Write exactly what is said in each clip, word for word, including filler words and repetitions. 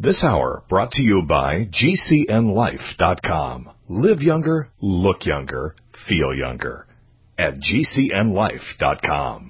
This hour brought to you by G C N life dot com. Live younger, look younger, feel younger at G C N life dot com.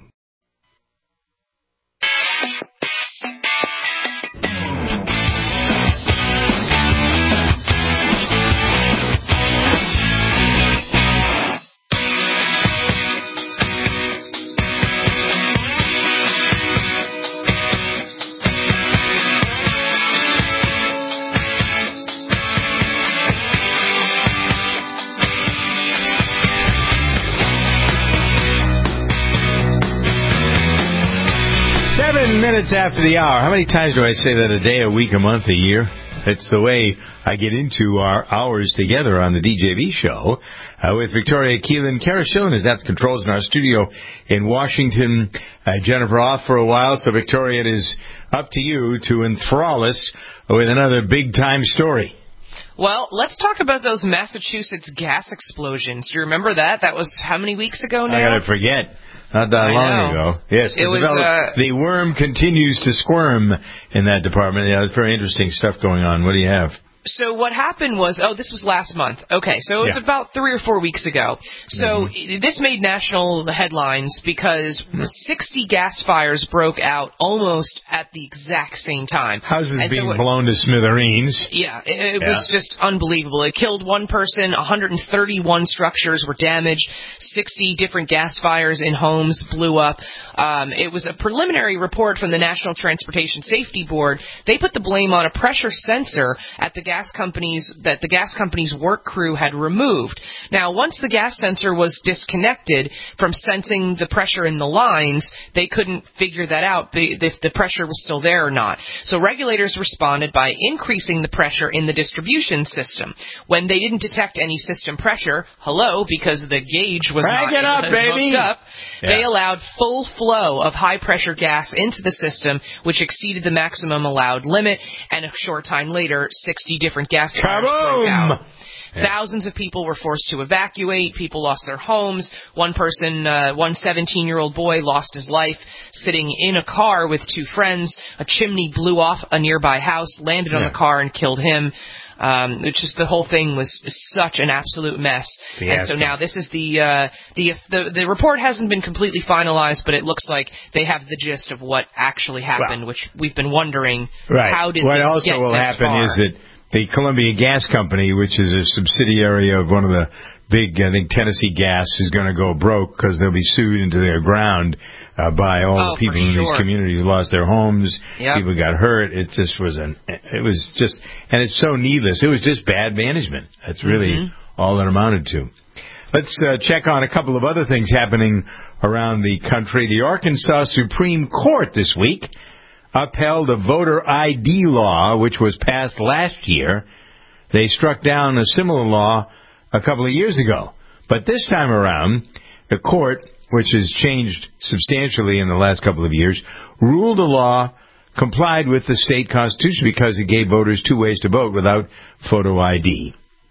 Minutes after the hour. How many times do I say that a day, a week, a month, a year? It's the way I get into our hours together on the D J V show uh, with Victoria Keelan. Kara Schillen is at the controls in our studio in Washington. Uh, Jennifer off for a while, so Victoria, it is up to you to enthrall us with another big-time story. Well, let's talk about those Massachusetts gas explosions. Do you remember that? That was how many weeks ago now? I gotta forget. Not that I long know. ago. Yes, it was, uh, the worm continues to squirm in that department. Yeah, it's very interesting stuff going on. What do you have? So what happened was, oh, this was last month. Okay, so it was yeah. about three or four weeks ago. So mm-hmm. this made national headlines because sixty gas fires broke out almost at the exact same time. Houses and being so it, blown to smithereens. Yeah, it, it yeah. was just unbelievable. It killed one person, one hundred thirty-one structures were damaged, sixty different gas fires in homes blew up. Um, it was a preliminary report from the National Transportation Safety Board. They put the blame on a pressure sensor at the gas gas companies that the gas company's work crew had removed. Now, once the gas sensor was disconnected from sensing the pressure in the lines, they couldn't figure that out if the pressure was still there or not. So regulators responded by increasing the pressure in the distribution system. When they didn't detect any system pressure, hello, because the gauge was Crank not it up, baby. hooked up, yeah. they allowed full flow of high-pressure gas into the system, which exceeded the maximum allowed limit, and a short time later, sixty different gas fires broke out. Yeah. Thousands of people were forced to evacuate. People lost their homes. One person, uh, one seventeen-year-old boy lost his life sitting in a car with two friends. A chimney blew off a nearby house, landed yeah. on the car, and killed him. Um, which is the whole thing was such an absolute mess. Fiasco. And so now this is the, uh, the, the, the report hasn't been completely finalized, but it looks like they have the gist of what actually happened, well, which we've been wondering, right. how did what this also get will this happen far? is that the Columbia Gas Company, which is a subsidiary of one of the big, I think, Tennessee Gas, is going to go broke because they'll be sued into their ground uh, by all oh, the people for in sure. these communities who lost their homes. Yep. People got hurt. It just was an, it was just, and it's so needless. It was just bad management. That's really mm-hmm. all it amounted to. Let's uh, check on a couple of other things happening around the country. The Arkansas Supreme Court this week upheld a voter I D law, which was passed last year. They struck down a similar law a couple of years ago. But this time around, the court, which has changed substantially in the last couple of years, ruled the law complied with the state constitution because it gave voters two ways to vote without photo I D.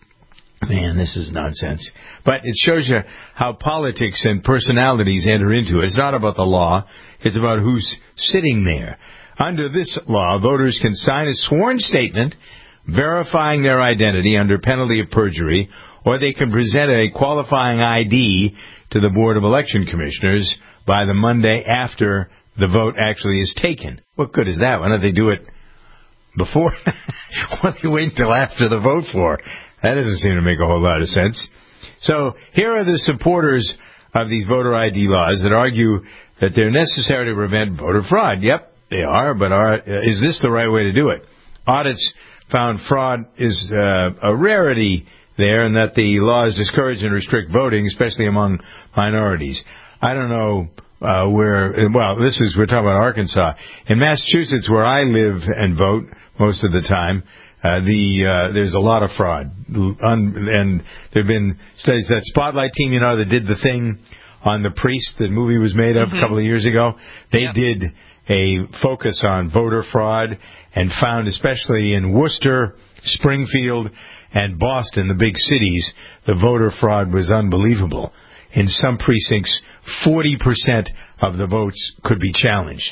Man, this is nonsense. But it shows you how politics and personalities enter into it. It's not about the law. It's about who's sitting there. Under this law, voters can sign a sworn statement verifying their identity under penalty of perjury, or they can present a qualifying I D to the Board of Election Commissioners by the Monday after the vote actually is taken. What good is that? Why don't they do it before? What do they wait until after the vote for? That doesn't seem to make a whole lot of sense. So here are the supporters of these voter I D laws that argue that they're necessary to prevent voter fraud. Yep, they are, but are, is this the right way to do it? Audits found fraud is uh, a rarity there, and that the laws discourage and restrict voting, especially among minorities. I don't know uh, where, well, this is, we're talking about Arkansas. In Massachusetts, where I live and vote most of the time, uh, the uh, there's a lot of fraud. Un- and there have been studies. That Spotlight team, you know, that did the thing on The Priest, the movie was made of mm-hmm. a couple of years ago. They yep. did a focus on voter fraud and found, especially in Worcester, Springfield, and Boston, the big cities, the voter fraud was unbelievable. In some precincts, forty percent of the votes could be challenged.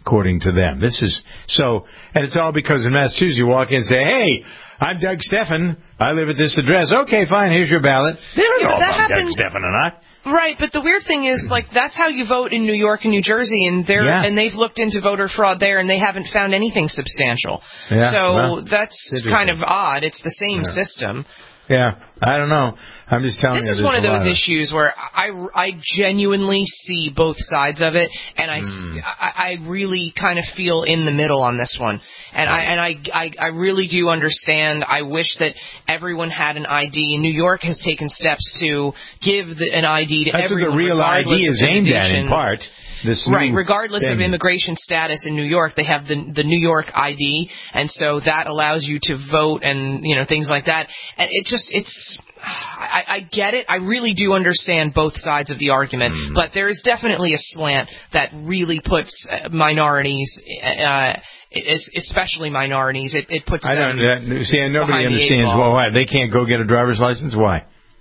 according to them. This is so, and it's all because in Massachusetts you walk in and say, hey, I'm Doug Steffen. I live at this address. Okay, fine, here's your ballot. They don't Yeah, know but that if I'm Doug happened- Steffen or not. Right, but the weird thing is, like, that's how you vote in New York and New Jersey, and they're Yeah. and they've looked into voter fraud there, and they haven't found anything substantial. Yeah, so well, that's kind of odd. It's the same Yeah. system. Yeah, I don't know. I'm just telling This you. is there's one of a those lot issues where I, I genuinely see both sides of it, and I, Mm. I, I really kind of feel in the middle on this one. And I and I, I, I really do understand. I wish that everyone had an I D. And New York has taken steps to give the, an I D to That's everyone. what the real I D regardless is of aimed at, in invitation. part. This Right, new regardless thing. of immigration status in New York, they have the the New York I D, and so that allows you to vote and, you know, things like that. And it just, it's, I, I get it. I really do understand both sides of the argument, Mm. but there is definitely a slant that really puts uh, minorities, uh, it's especially minorities, it, it puts I them don't that, see. Nobody behind the eight understands. ball. Well, why they can't go get a driver's license? Why?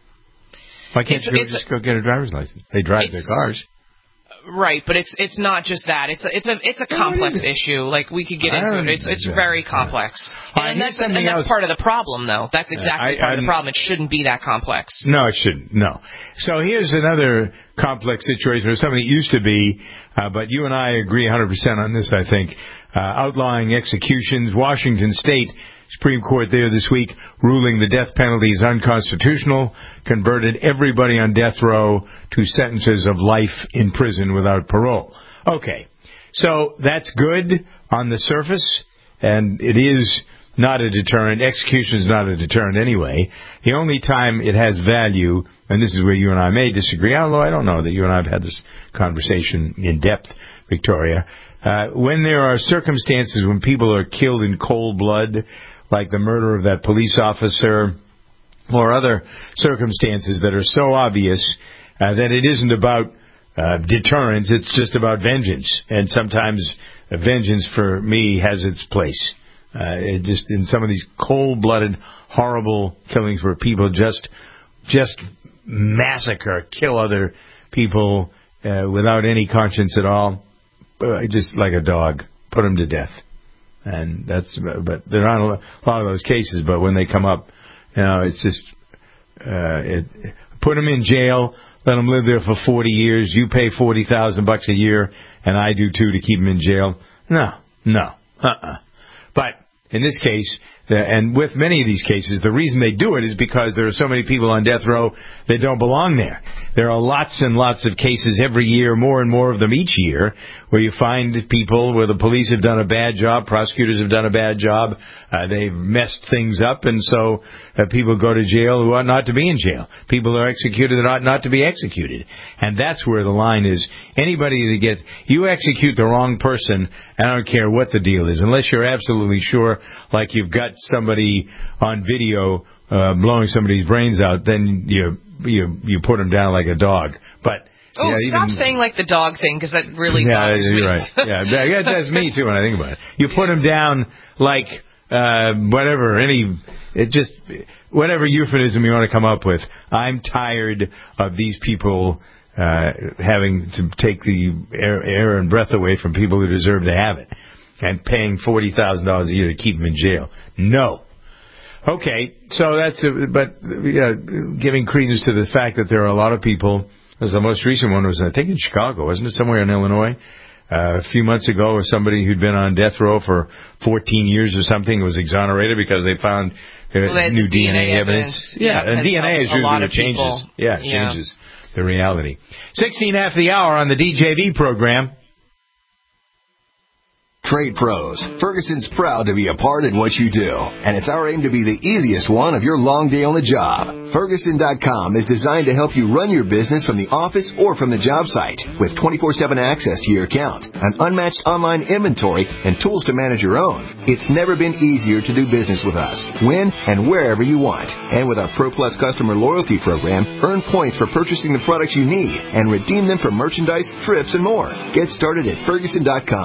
Why can't It's- you go, it's just a- go get a driver's license? They drive their it's- cars. Right, but it's it's not just that. It's a it's a it's a complex issue. Like we could get I into don't- it. It's it's yeah. very complex, All right, and here's that's and something that's else. part of the problem, though. That's exactly I- part of I'm- the problem. It shouldn't be that complex. No, it shouldn't. No. So here's another complex situation, or something that used to be, uh, but you and I agree one hundred percent on this, I think. Uh, outlawing executions. Washington State Supreme Court there this week ruling the death penalty is unconstitutional, converted everybody on death row to sentences of life in prison without parole. Okay. So that's good on the surface, and it is not a deterrent. Execution is not a deterrent anyway. The only time it has value, and this is where you and I may disagree, although I don't know that you and I have had this conversation in depth, Victoria, uh, when there are circumstances when people are killed in cold blood, like the murder of that police officer, or other circumstances that are so obvious uh, that it isn't about uh, deterrence, it's just about vengeance. And sometimes uh, vengeance, for me, has its place. Uh, it just in some of these cold-blooded, horrible killings where people just just massacre, kill other people uh, without any conscience at all, uh, just like a dog, put them to death. And that's, but there aren't a lot of those cases. But when they come up, you know, it's just uh, it, put them in jail, let them live there for forty years. You pay forty thousand bucks a year, and I do too to keep them in jail. No, no, uh-uh. But in this case, the, and with many of these cases, the reason they do it is because there are so many people on death row that don't belong there. There are lots and lots of cases every year, more and more of them each year, where you find people where the police have done a bad job, prosecutors have done a bad job, uh, they've messed things up, and so uh, people go to jail who ought not to be in jail. People are executed that ought not to be executed. And that's where the line is. Anybody that gets, you execute the wrong person, I don't care what the deal is, unless you're absolutely sure, like you've got somebody on video uh, blowing somebody's brains out, then you you you put them down like a dog. But Oh, yeah, stop even, saying like the dog thing, because that really yeah, bothers me. you're right. Yeah, that, that's me too when I think about it. You put them down like uh, whatever, any, it just whatever euphemism you want to come up with. I'm tired of these people uh, having to take the air, air and breath away from people who deserve to have it, and paying forty thousand dollars a year to keep them in jail. No. Okay, so that's, a, but yeah, giving credence to the fact that there are a lot of people, as the most recent one was, I think in Chicago, wasn't it, somewhere in Illinois, uh, a few months ago, where somebody who'd been on death row for fourteen years or something was exonerated because they found uh, Well, new the D N A, D N A evidence. evidence, Yeah, yeah, and has D N A is helped a usually lot what of changes. people. Yeah, it Yeah. changes the reality. sixteen after the hour on the D J V program. Trade Pros. Ferguson's proud to be a part in what you do, and it's our aim to be the easiest one of your long day on the job. Ferguson dot com is designed to help you run your business from the office or from the job site with twenty-four seven access to your account, an unmatched online inventory, and tools to manage your own. It's never been easier to do business with us, when and wherever you want. And with our Pro Plus customer loyalty program, earn points for purchasing the products you need and redeem them for merchandise, trips, and more. Get started at Ferguson dot com.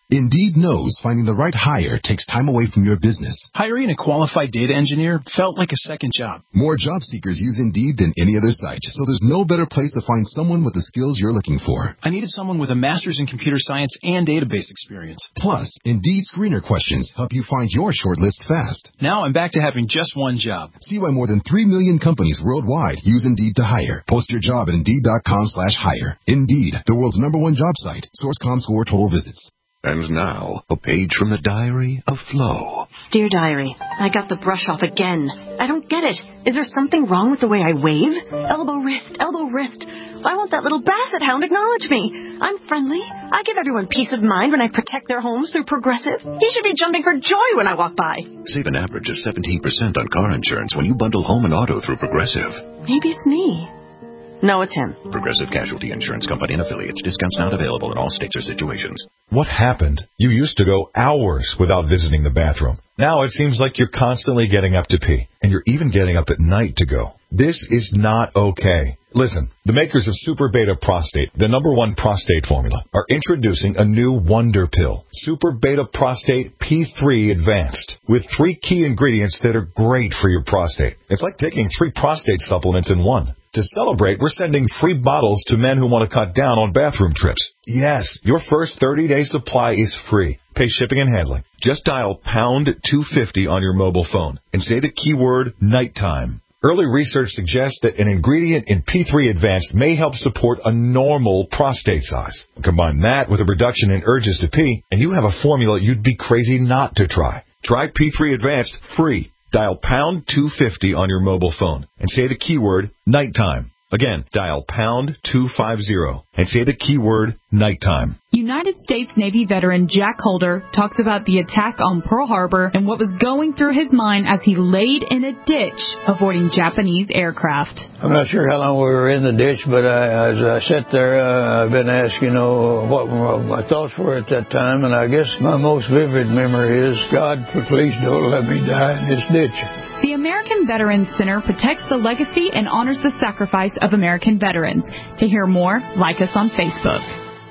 Indeed knows finding the right hire takes time away from your business. Hiring a qualified data engineer felt like a second job. More job seekers use Indeed than any other site, so there's no better place to find someone with the skills you're looking for. I needed someone with a master's in computer science and database experience. Plus, Indeed screener questions help you find your shortlist fast. Now I'm back to having just one job. See why more than three million companies worldwide use Indeed to hire. Post your job at Indeed.com slash hire. Indeed, the world's number one job site. Source Comscore total visits. And now, a page from the diary of Flo. Dear Diary, I got the brush off again. I don't get it. Is there something wrong with the way I wave? Elbow, wrist, elbow, wrist. Why won't that little basset hound acknowledge me? I'm friendly. I give everyone peace of mind when I protect their homes through Progressive. He should be jumping for joy when I walk by. Save an average of seventeen percent on car insurance when you bundle home and auto through Progressive. Maybe it's me. No, it's him. Progressive Casualty Insurance Company and Affiliates. Discounts not available in all states or situations. What happened? You used to go hours without visiting the bathroom. Now it seems like you're constantly getting up to pee, and you're even getting up at night to go. This is not okay. Listen, the makers of Super Beta Prostate, the number one prostate formula, are introducing a new wonder pill, Super Beta Prostate P three Advanced, with three key ingredients that are great for your prostate. It's like taking three prostate supplements in one. To celebrate, we're sending free bottles to men who want to cut down on bathroom trips. Yes, your first thirty-day supply is free. Pay shipping and handling. Just dial pound two fifty on your mobile phone and say the keyword nighttime. Early research suggests that an ingredient in P three Advanced may help support a normal prostate size. Combine that with a reduction in urges to pee, and you have a formula you'd be crazy not to try. Try P three Advanced free. Dial pound two fifty on your mobile phone and say the keyword nighttime. Again, dial pound two fifty and say the keyword nighttime. United States Navy veteran Jack Holder talks about the attack on Pearl Harbor and what was going through his mind as he laid in a ditch avoiding Japanese aircraft. I'm not sure how long we were in the ditch, but I, as I sat there, uh, I've been asked, you know, what my thoughts were at that time, and I guess my most vivid memory is, God, please don't let me die in this ditch. The American Veterans Center protects the legacy and honors the sacrifice of American veterans. To hear more, like us on Facebook.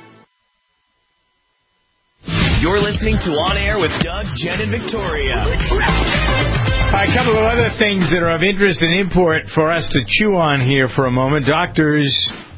You're listening to On Air with Doug, Jen, and Victoria. A couple of other things that are of interest and import for us to chew on here for a moment. Doctors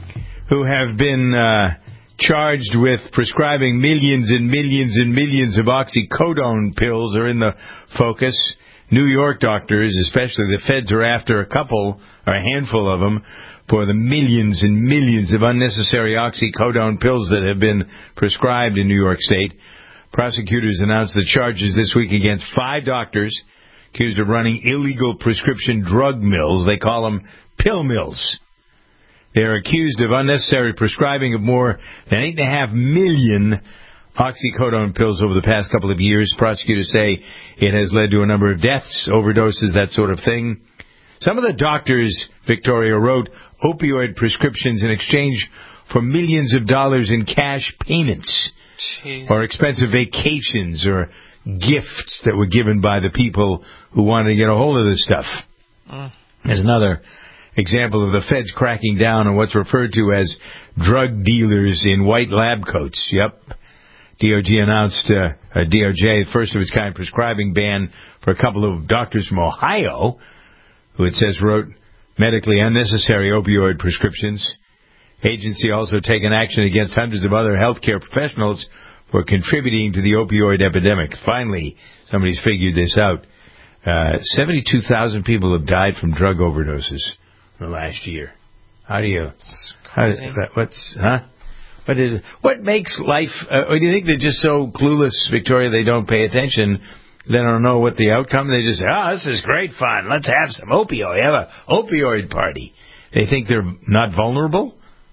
who have been uh, charged with prescribing millions and millions and millions of oxycodone pills are in the focus. New York doctors, especially the feds, are after a couple, or a handful of them, for the millions and millions of unnecessary oxycodone pills that have been prescribed in New York State. Prosecutors announced the charges this week against five doctors accused of running illegal prescription drug mills. They call them pill mills. They are accused of unnecessary prescribing of more than eight point five million oxycodone pills over the past couple of years. Prosecutors say it has led to a number of deaths, overdoses, that sort of thing. Some of the doctors, Victoria, wrote opioid prescriptions in exchange for millions of dollars in cash payments. Jeez. Or expensive vacations or gifts that were given by the people who wanted to get a hold of this stuff. Mm. There's another example of the feds cracking down on what's referred to as drug dealers in white lab coats. Yep. D O J announced, uh, a D O J, first of its kind prescribing ban for a couple of doctors from Ohio who it says wrote medically unnecessary opioid prescriptions. Agency also taken action against hundreds of other healthcare professionals for contributing to the opioid epidemic. Finally, somebody's figured this out. Uh, seventy-two thousand people have died from drug overdoses in the last year. How do you, how does, what's, huh? What, is, what makes life, uh, or do you think they're just so clueless, Victoria, they don't pay attention? They don't know what the outcome, they just say, oh, this is great fun, let's have some opioid, have an opioid party. They think they're not vulnerable?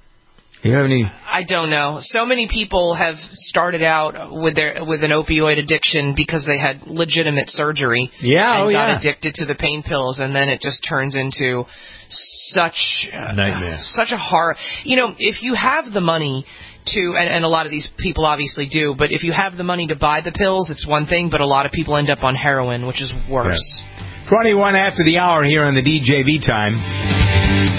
You have any? I don't know. So many people have started out with their with an opioid addiction because they had legitimate surgery. Yeah, and oh, got yeah. addicted to the pain pills, and then it just turns into such uh, nightmare, such a horror. You know, if you have the money to, and, and a lot of these people obviously do, but if you have the money to buy the pills, it's one thing. But a lot of people end up on heroin, which is worse. Yeah. Twenty-one after the hour here on the D J V time.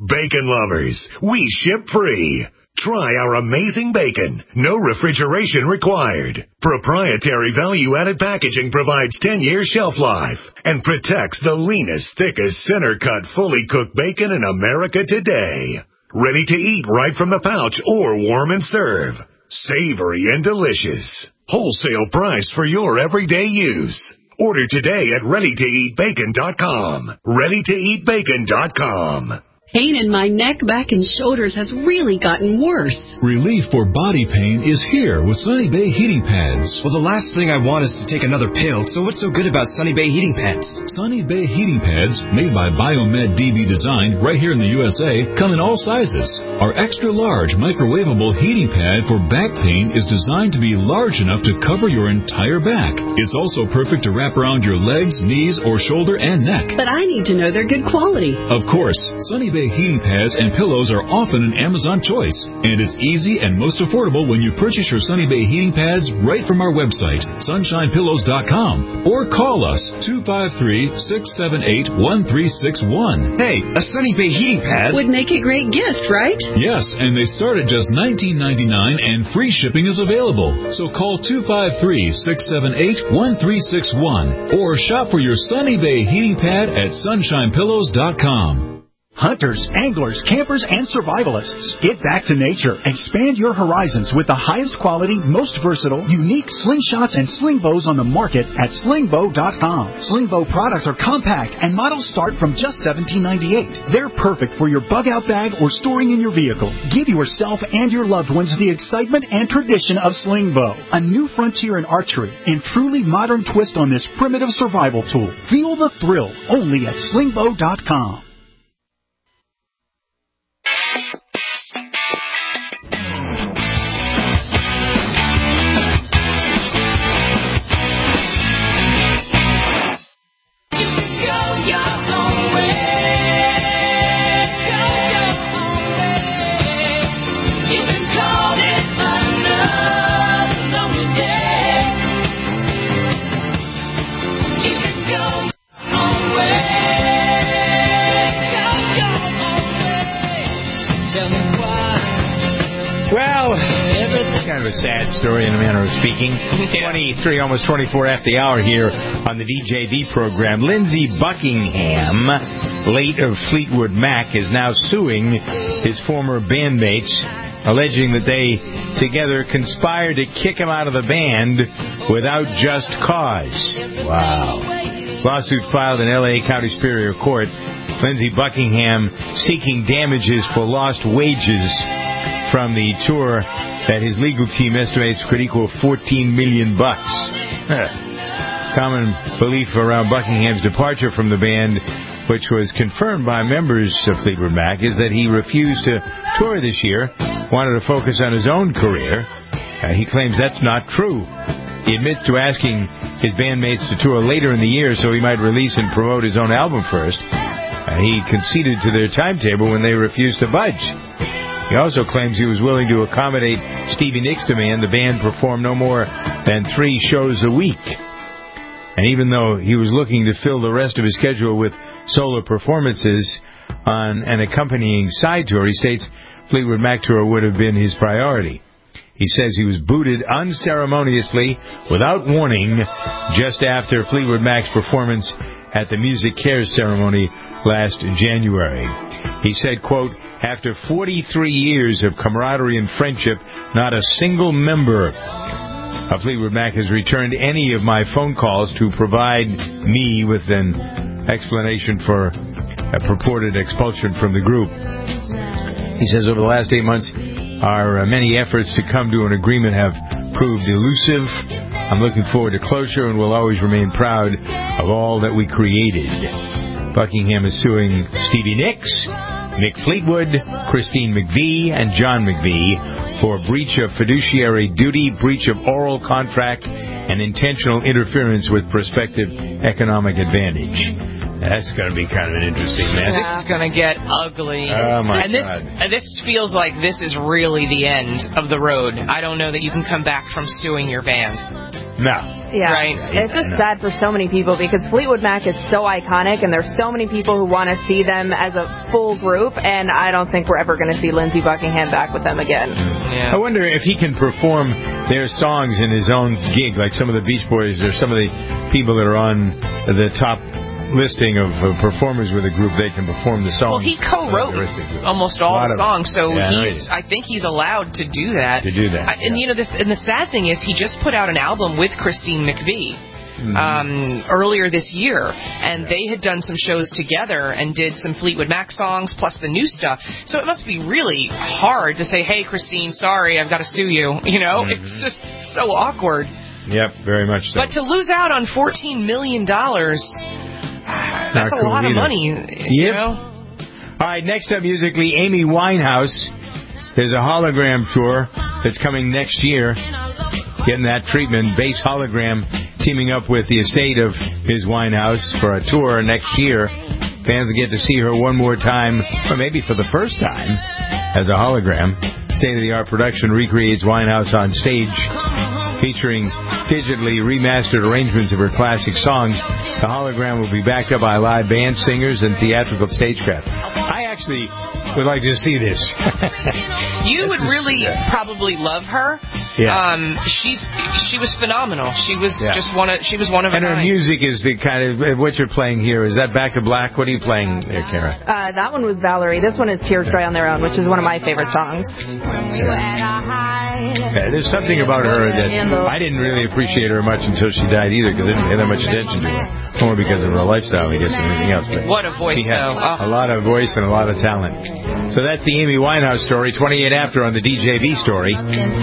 Bacon lovers, we ship free. Try our amazing bacon. No refrigeration required. Proprietary value-added packaging provides ten years shelf life and protects the leanest, thickest, center-cut, fully cooked bacon in America today. Ready to eat right from the pouch or warm and serve. Savory and delicious. Wholesale price for your everyday use. Order today at ready to eat bacon dot com. ready to eat bacon dot com. Pain in my neck, back, and shoulders has really gotten worse. Relief for body pain is here with Sunny Bay heating pads. Well, the last thing I want is to take another pill, so what's so good about Sunny Bay heating pads? Sunny Bay heating pads, made by Biomed D B Design right here in the U S A, come in all sizes. Our extra large microwavable heating pad for back pain is designed to be large enough to cover your entire back. It's also perfect to wrap around your legs, knees, or shoulder and neck. But I need to know they're good quality. Of course, Sunny Bay heating pads and pillows are often an Amazon choice, and it's easy and most affordable when you purchase your Sunny Bay heating pads right from our website, sunshine pillows dot com, or call us two five three, six seven eight, one three six one. Hey, a Sunny Bay heating pad would make a great gift, right? Yes, and they start at just nineteen ninety-nine and free shipping is available. So call two five three, six seven eight, one three six one or shop for your Sunny Bay heating pad at sunshine pillows dot com. Hunters, anglers, campers, and survivalists. Get back to nature. Expand your horizons with the highest quality, most versatile, unique slingshots and sling bows on the market at sling bow dot com. Sling bow products are compact and models start from just seventeen ninety-eight. They're perfect for your bug out bag or storing in your vehicle. Give yourself and your loved ones the excitement and tradition of sling bow, a new frontier in archery and truly modern twist on this primitive survival tool. Feel the thrill only at sling bow dot com. Kind of a sad story in a manner of speaking. Yeah. twenty-three, almost twenty-four after the hour here on the D J V program. Lindsey Buckingham, late of Fleetwood Mac, is now suing his former bandmates, alleging that they together conspired to kick him out of the band without just cause. Wow. Lawsuit filed in L A County Superior Court. Lindsey Buckingham seeking damages for lost wages from the tour that his legal team estimates could equal fourteen million bucks. Common belief around Buckingham's departure from the band, which was confirmed by members of Fleetwood Mac, is that he refused to tour this year, wanted to focus on his own career. Uh, he claims that's not true. He admits to asking his bandmates to tour later in the year so he might release and promote his own album first. Uh, he conceded to their timetable when they refused to budge. He also claims he was willing to accommodate Stevie Nicks' demand the band perform no more than three shows a week. And even though he was looking to fill the rest of his schedule with solo performances on an accompanying side tour, he states Fleetwood Mac tour would have been his priority. He says he was booted unceremoniously, without warning, just after Fleetwood Mac's performance at the Music Cares ceremony last January. He said, quote, after forty-three years of camaraderie and friendship, not a single member of Fleetwood Mac has returned any of my phone calls to provide me with an explanation for a purported expulsion from the group. He says over the last eight months, our many efforts to come to an agreement have proved elusive. I'm looking forward to closure and will always remain proud of all that we created. Buckingham is suing Stevie Nicks, Mick Fleetwood, Christine McVie, and John McVie for breach of fiduciary duty, breach of oral contract, and intentional interference with prospective economic advantage. That's going to be kind of an interesting mess. This is going to get ugly. Oh, my and this, God. uh, this feels like this is really the end of the road. I don't know that you can come back from suing your band. No. Yeah, right. It's just sad for so many people because Fleetwood Mac is so iconic, and there's so many people who want to see them as a full group, and I don't think we're ever going to see Lindsey Buckingham back with them again. Yeah. I wonder if he can perform their songs in his own gig, like some of the Beach Boys or some of the people that are on the top listing of uh, performers with a group. They can perform the songs. Well, he co-wrote almost all the songs, so yeah, he's. I think he's allowed to do that. To do that, I, and yeah. you know, the, and the sad thing is, he just put out an album with Christine McVie. Mm-hmm. Um, earlier this year, and they had done some shows together and did some Fleetwood Mac songs plus the new stuff. So it must be really hard to say, "Hey, Christine, sorry, I've got to sue you." You know, mm-hmm. It's just so awkward. Yep, very much so. But to lose out on fourteen million dollars, that's Not a cool lot either. of money. Yep. You know? All right, next up musically, Amy Winehouse. There's a hologram tour that's coming next year. Getting that treatment, Bass Hologram, teaming up with the estate of Miz Winehouse for a tour next year. Fans will get to see her one more time, or maybe for the first time, as a hologram. State-of-the-art production recreates Winehouse on stage, featuring digitally remastered arrangements of her classic songs. The hologram will be backed up by live band, singers, and theatrical stagecraft. I actually would like to see this. You this would is, really uh, probably love her. Yeah. Um, she's she was phenomenal. She was Yeah. just one of she was one of a And her kind. music is the kind of what you're playing here. Is that Back to Black? What are you playing there, Kara? Uh, that one was Valerie. This one is Tears Dry on Their Own, which is one of my favorite songs. Yeah, there's something about her that I didn't really appreciate her much until she died either, because I didn't pay that much attention to her. More because of her lifestyle, I guess, than anything else. But What a voice, she had though. Oh. a lot of voice and a lot of talent. So that's the Amy Winehouse story. twenty-eight after on the D J V story.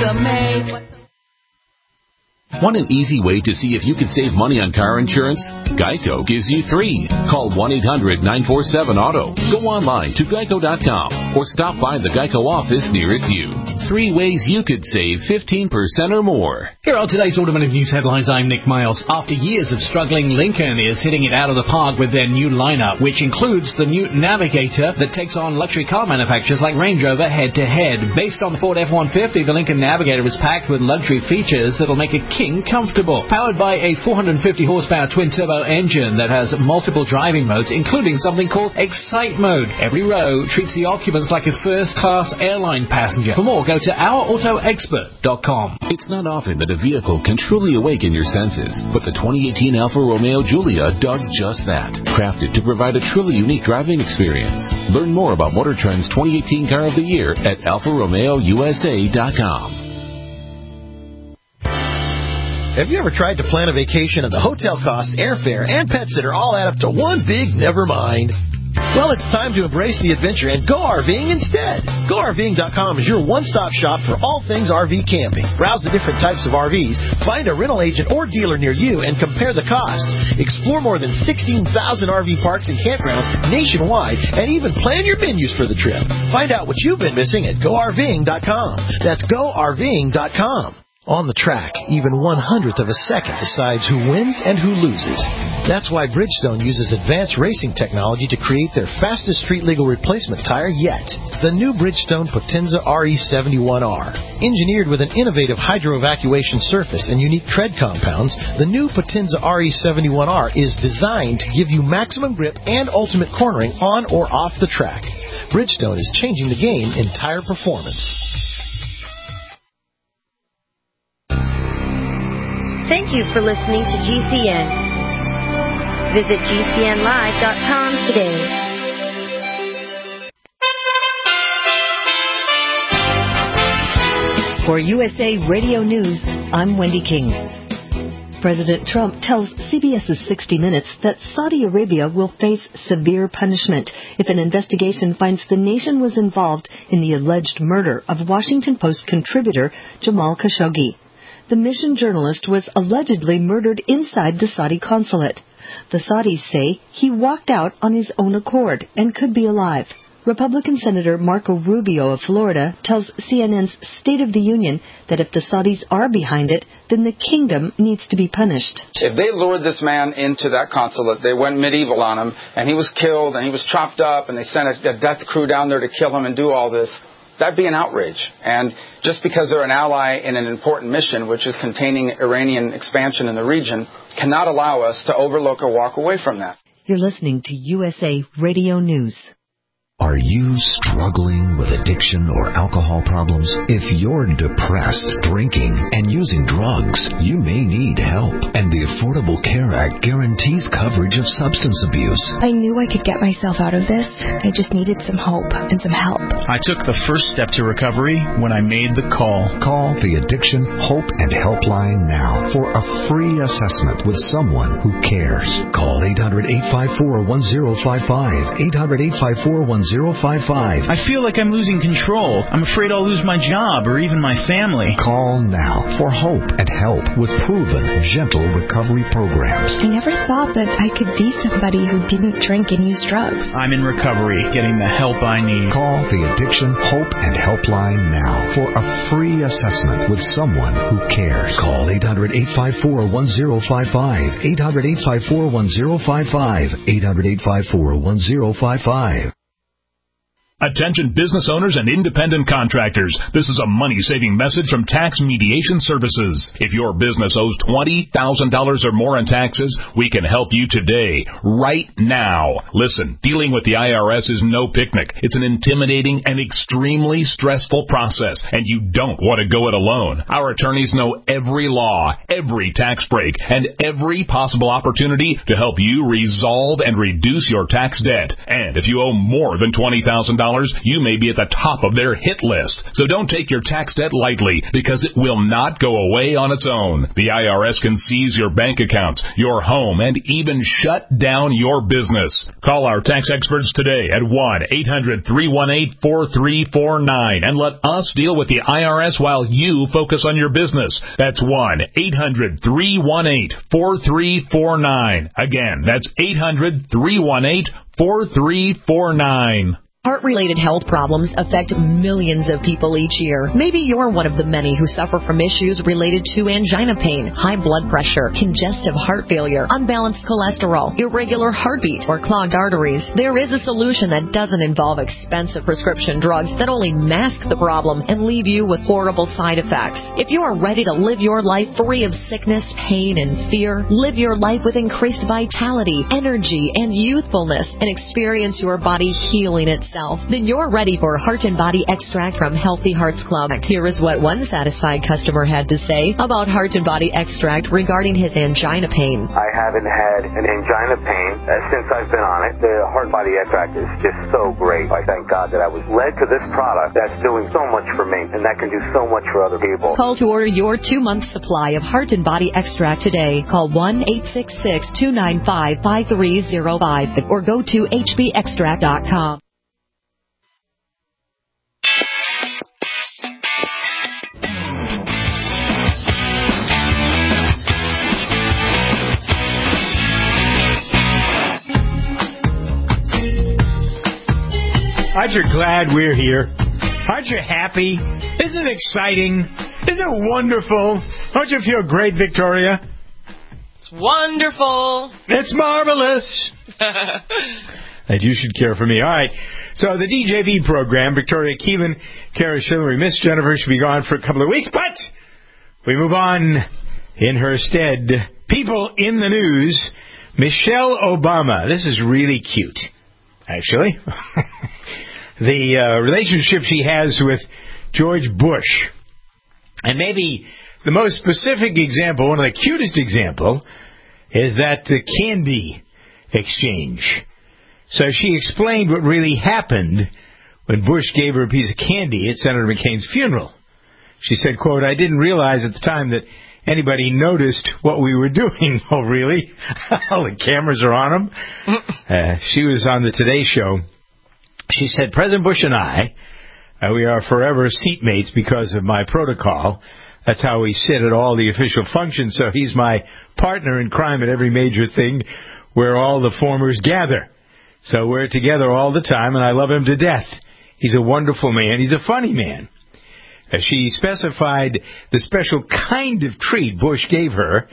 Want an easy way to see if you can save money on car insurance? Geico gives you three. Call one eight hundred nine four seven auto. Go online to geico dot com or stop by the Geico office nearest you. Three ways you could save fifteen percent or more. Here are today's automotive news headlines. I'm Nick Miles. After years of struggling, Lincoln is hitting it out of the park with their new lineup, which includes the new Navigator that takes on luxury car manufacturers like Range Rover head-to-head. Based on the Ford F one fifty, the Lincoln Navigator is packed with luxury features that'll make it comfortable. Powered by a four hundred fifty horsepower twin-turbo engine that has multiple driving modes, including something called Excite Mode. Every row treats the occupants like a first-class airline passenger. For more, go to our auto expert dot com. It's not often that a vehicle can truly awaken your senses, but the twenty eighteen Alfa Romeo Giulia does just that. Crafted to provide a truly unique driving experience. Learn more about Motor Trend's twenty eighteen Car of the Year at alfa romeo u s a dot com. Have you ever tried to plan a vacation and the hotel costs, airfare, and pet sitter all add up to one big never mind? Well, it's time to embrace the adventure and go RVing instead. go R V ing dot com is your one-stop shop for all things R V camping. Browse the different types of R Vs, find a rental agent or dealer near you, and compare the costs. Explore more than sixteen thousand R V parks and campgrounds nationwide, and even plan your menus for the trip. Find out what you've been missing at go R V ing dot com. That's go R V ing dot com. On the track, even one hundredth of a second decides who wins and who loses. That's why Bridgestone uses advanced racing technology to create their fastest street-legal replacement tire yet. The new Bridgestone Potenza R E seventy-one R. Engineered with an innovative hydro-evacuation surface and unique tread compounds, the new Potenza R E seventy-one R is designed to give you maximum grip and ultimate cornering on or off the track. Bridgestone is changing the game in tire performance. Thank you for listening to G C N. Visit G C N live dot com today. For U S A Radio News, I'm Wendy King. President Trump tells CBS's sixty minutes that Saudi Arabia will face severe punishment if an investigation finds the nation was involved in the alleged murder of Washington Post contributor Jamal Khashoggi. The Mission journalist was allegedly murdered inside the Saudi consulate. The Saudis say he walked out on his own accord and could be alive. Republican Senator Marco Rubio of Florida tells C N N's State of the Union that if the Saudis are behind it, then the kingdom needs to be punished. If they lured this man into that consulate, they went medieval on him, and he was killed, and he was chopped up, and they sent a, a death crew down there to kill him and do all this, that'd be an outrage. And just because they're an ally in an important mission, which is containing Iranian expansion in the region, cannot allow us to overlook or walk away from that. You're listening to U S A Radio News. Are you struggling with addiction or alcohol problems? If you're depressed, drinking, and using drugs, you may need help. And the Affordable Care Act guarantees coverage of substance abuse. I knew I could get myself out of this. I just needed some hope and some help. I took the first step to recovery when I made the call. Call the Addiction, Hope, and Helpline now for a free assessment with someone who cares. Call eight hundred, eight five four, one zero five five, eight hundred, eight five four, one zero five five. I feel like I'm losing control. I'm afraid I'll lose my job or even my family. Call now for hope and help with proven, gentle recovery programs. I never thought that I could be somebody who didn't drink and use drugs. I'm in recovery, getting the help I need. Call the Addiction, Hope, and Helpline now for a free assessment with someone who cares. Call eight hundred, eight five four, one zero five five, eight hundred, eight five four, one zero five five, eight hundred, eight five four, one zero five five. Attention business owners and independent contractors. This is a money-saving message from Tax Mediation Services. If your business owes twenty thousand dollars or more in taxes, we can help you today, right now. Listen, dealing with the I R S is no picnic. It's an intimidating and extremely stressful process, and you don't want to go it alone. Our attorneys know every law, every tax break, and every possible opportunity to help you resolve and reduce your tax debt. And if you owe more than twenty thousand dollars, you may be at the top of their hit list. So don't take your tax debt lightly, because it will not go away on its own. The I R S can seize your bank accounts, your home, and even shut down your business. Call our tax experts today at one eight hundred, three one eight, four three four nine and let us deal with the I R S while you focus on your business. That's one eight hundred, three one eight, four three four nine. Again, that's eight hundred, three one eight, four three four nine. Heart-related health problems affect millions of people each year. Maybe you're one of the many who suffer from issues related to angina pain, high blood pressure, congestive heart failure, unbalanced cholesterol, irregular heartbeat, or clogged arteries. There is a solution that doesn't involve expensive prescription drugs that only mask the problem and leave you with horrible side effects. If you are ready to live your life free of sickness, pain, and fear, live your life with increased vitality, energy, and youthfulness, and experience your body healing itself, then you're ready for Heart and Body Extract from Healthy Hearts Club. Here is what one satisfied customer had to say about Heart and Body Extract regarding his angina pain. I haven't had an angina pain uh, since I've been on it. The Heart and Body Extract is just so great. I thank God that I was led to this product that's doing so much for me, and that can do so much for other people. Call to order your two-month supply of Heart and Body Extract today. Call one eight six six, two nine five, five three zero five or go to h b extract dot com. Aren't you glad we're here? Aren't you happy? Isn't it exciting? Isn't it wonderful? Don't you feel great, Victoria? It's wonderful. It's marvelous. That you should care for me. All right. So the D J V program, Victoria Keelan, Kara Schiller, Miss Jennifer should be gone for a couple of weeks, but we move on in her stead. People in the news. Michelle Obama. This is really cute, actually. The uh, relationship she has with George Bush. And maybe the most specific example, one of the cutest example, is that the candy exchange. So she explained what really happened when Bush gave her a piece of candy at Senator McCain's funeral. She said, quote, "I didn't realize at the time that anybody noticed what we were doing." Oh, really? All the cameras are on them. Uh, she was on the Today Show. She said, "President Bush and I, uh, we are forever seatmates because of my protocol. That's how we sit at all the official functions. So he's my partner in crime at every major thing where all the formers gather. So we're together all the time, and I love him to death. He's a wonderful man. He's a funny man." Uh, she specified the special kind of treat Bush gave her